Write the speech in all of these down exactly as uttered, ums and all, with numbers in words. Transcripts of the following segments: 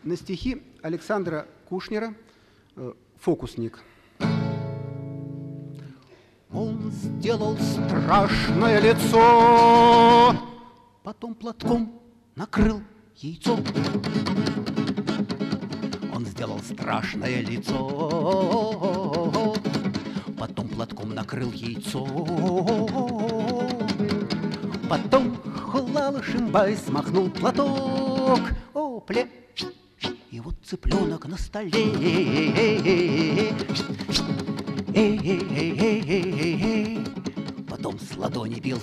на стихи Александра Кушнера «Фокусник». Он сделал страшное лицо, потом платком накрыл яйцо. Он сделал страшное лицо, потом платком накрыл яйцо. Потом Хула-Лушимбай смахнул платок. О, пле! И вот цыпленок на столе. Эй-эй-эй-эй-эй-эй. Потом с ладони бил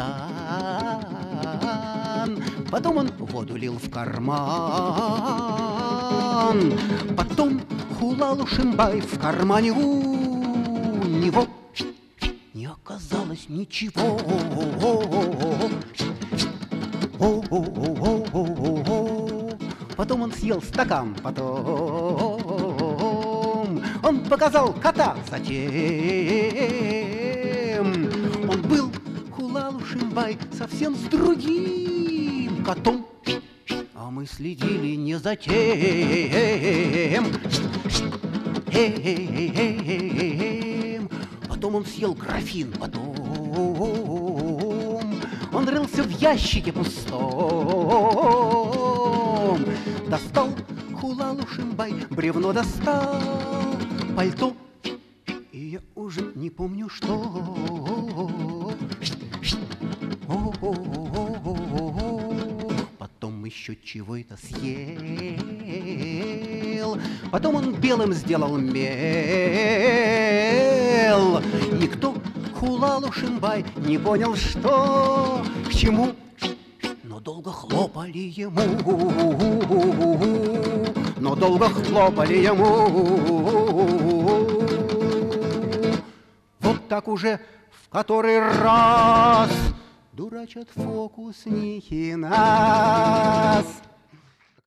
фонтан. Потом он воду лил в карман. Потом Хула-Лушимбай в кармане у него не оказалось ничего. Потом он съел стакан, потом он показал кота, затем он был Хула-Лушимбай совсем с другим котом. А мы следили не за тем. Потом он съел графин, потом он рылся в ящике пустом. Достал Хула-Лушимбай, бревно достал, пальто, и я уже не помню, что. Потом еще чего-то съел. Потом он белым сделал мел. Никто, Хула-Лушимбай, не понял, что к чему. Но долго хлопали ему, но долго хлопали ему. Вот так уже в который раз дурачат фокусники нас.